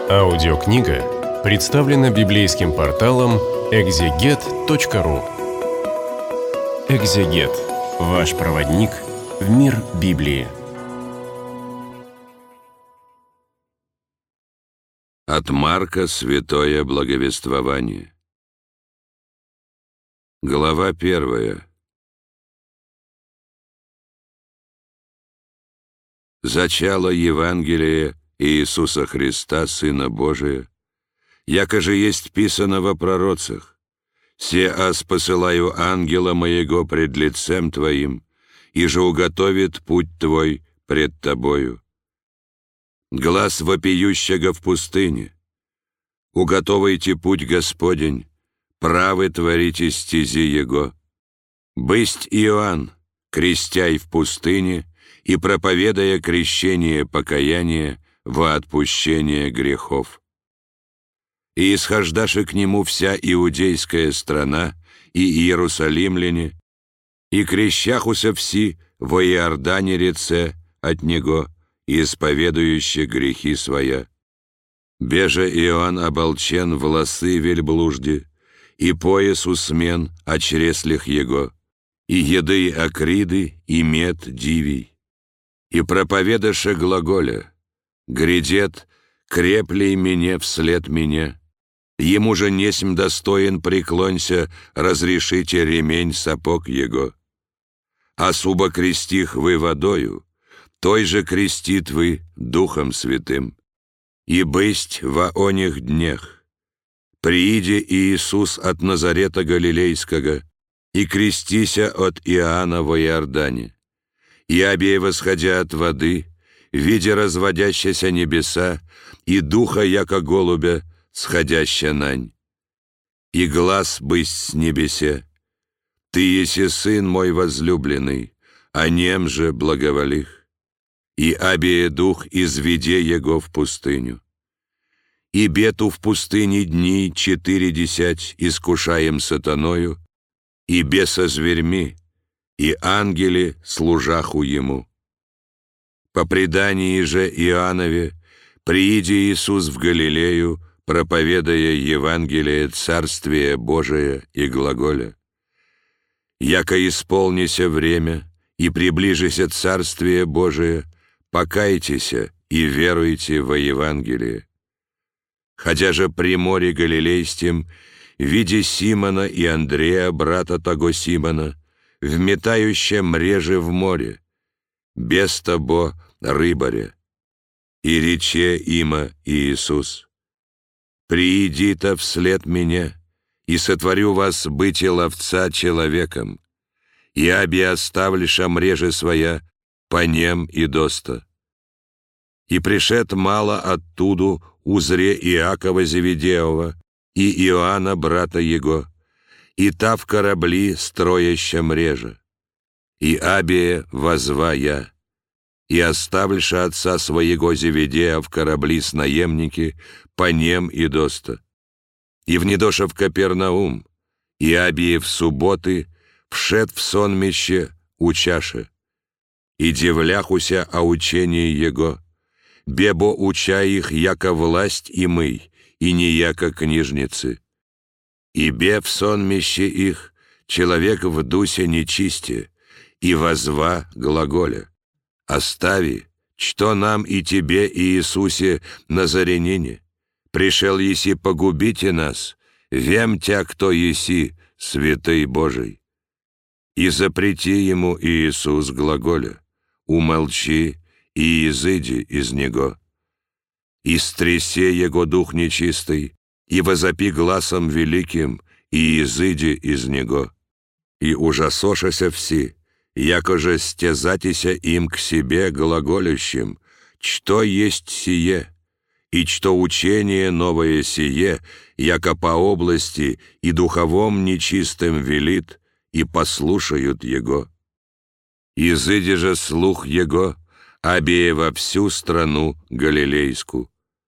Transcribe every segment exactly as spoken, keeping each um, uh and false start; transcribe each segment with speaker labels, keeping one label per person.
Speaker 1: Аудиокнига представлена библейским порталом экзегет точка ру. Экзегет. Ваш проводник в мир Библии.
Speaker 2: От Марка святое благовествование. Глава первая. Зачало Евангелие Иисуса Христа, Сына Божия, яко же есть писано во пророцах: «Се аз посылаю ангела моего пред лицем твоим, и же уготовит путь твой пред тобою». Глас вопиющего в пустыне: «Уготовайте путь Господень, правы творите стези Его». Бысть Иоанн, крестяй в пустыне и проповедая крещение покаяния во отпущение грехов. И исхождаше к нему вся иудейская страна и иерусалимляне, и крещахуся все во Иордане реце от него, исповедующе грехи своя. Беже Иоанн оболчен волосы вельблужде, и пояс усмен о чреслях его, и еды акриды, и мед дивий. И проповедаше глаголя: «Грядет, креплей мне вслед меня, ему же несмь достоин преклонься, разрешите ремень сапог его. А суба крестих вы водою, той же крестит вы Духом Святым. И бысть во оних днях прииде Иисус от Назарета Галилейского, и крестися от Иоанна во Иордане, и обе восходя от воды, видя разводящиеся небеса, и духа, яко голубя, сходяща нань. И глас бысть с небесе: «Ты еси Сын мой возлюбленный, о нем же благоволих». И обе дух изведе его в пустыню. И бету в пустыне дни четыре десять искушаем сатаною, и беса зверьми, и ангели служаху ему. По предании же Иоаннове, прииде Иисус в Галилею, проповедая Евангелие Царствия Божия и глаголя: «Яко исполнися время, и приближися Царствие Божие, покайтеся и веруйте во Евангелие». Ходя же при море Галилейским, видя Симона и Андрея, брата того Симона, вметающие мрежи в море, без того рыбаря. И рече има Иисус: «Приидите вслед меня, и сотворю вас быти ловца человеком, и аби оставлиша мрежи своя, по нем и доста». И пришед мало оттуду узре Иакова Зеведеева и Иоанна, брата его, и та в корабли строяща мрежа. И абие возва я, и оставльша отца своего Зеведея в корабли с наемники, по нем и доста. И внедоша в Капернаум, и абие в субботы, вшед в сонмище учаше, и дивляхуся о учении его, бебо уча их, яко власть и мый, и не яко книжницы. И бе в сонмище их человек в дусе нечисте, и возва глаголя: «Остави, что нам и тебе, Иисусе Назарянине, пришел еси погубите нас, вем тя, кто еси, святый Божий». И запрети ему Иисус глаголя: «Умолчи и изыди из него». И стрясе его дух нечистый, и возопи гласом великим, и изыди из него. И ужасошася все, яко же стезатися им к себе глаголющим: «Что есть сие? И что учение новое сие, яко по области и духовом нечистым велит, и послушают его». Изыди же слух его, обея во всю страну Галилейскую.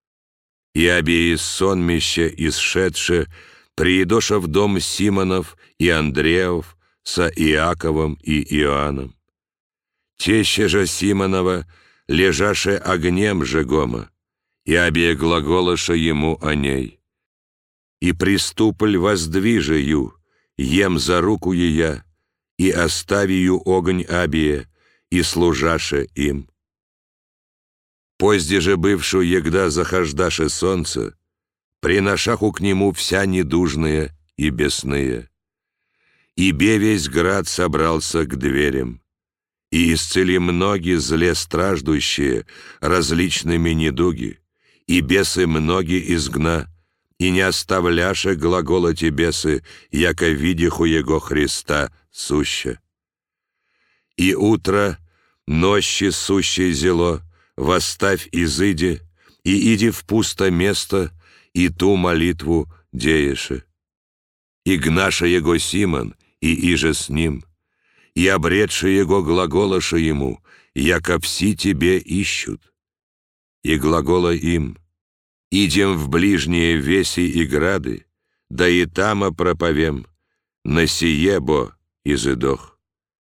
Speaker 2: И обеи сонмище исшедше, приедоша в дом Симонов и Андреев со Иаковом и Иоанном. Теща же Симонова, лежаше огнем жегома, и обе глаголаша ему о ней. И приступль воздвижею, ем за руку ея, и оставию огонь абие, и служаше им. Позде же бывшую егда захождаше солнце, приношаху к нему вся недужная и бесные. Ибе весь град собрался к дверям, и исцели многие зле страждущие различными недуги, и бесы многие изгна, и не оставляше глагола те бесы, яко видиху его Христа суще. И утро, нощи сущее зело, восставь изыди, и иди в пусто место, и ту молитву дееше. И гнаша его Симон, и иже с ним, и обретши его глаголаша ему, яко все тебе ищут. И глагола им: идем в ближние веси и грады, да и тама проповем, на сие бо изыдох.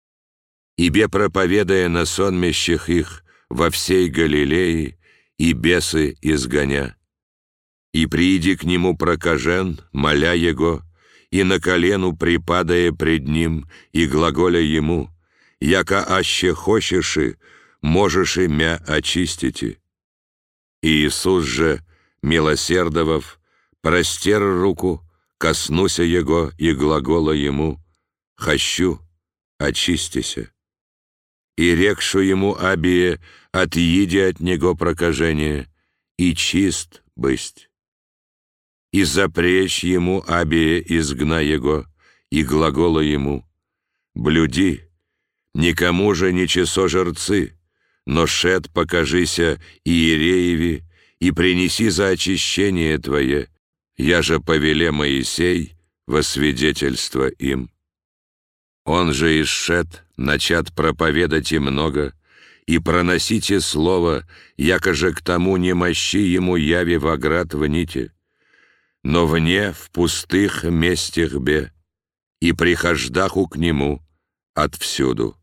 Speaker 2: Ибе проповедая на сонмищах их во всей Галилее, и бесы изгоня. И прииди к нему прокажен, моля его, и на колену припадая пред ним, и глаголя ему: яко аще хочеши, можешь и мя очистите. И Иисус же, милосердовав, простер руку, коснуся его, и глагола ему: «Хочу, очистися». И рекшу ему абие: отъеди от него прокажение, и чист бысть. И запречь ему абие изгна его, и глагола ему: блюди, никому же не чесо жерцы, но шед покажися Иерееви, и принеси за очищение твое, я же повеле Моисей во свидетельство им. Он же исшед, начат проповедать и много, и проносите слово, яко же к тому не мощи ему яви в оград вните, но вне в пустых местях бе, и прихождаху к нему отвсюду.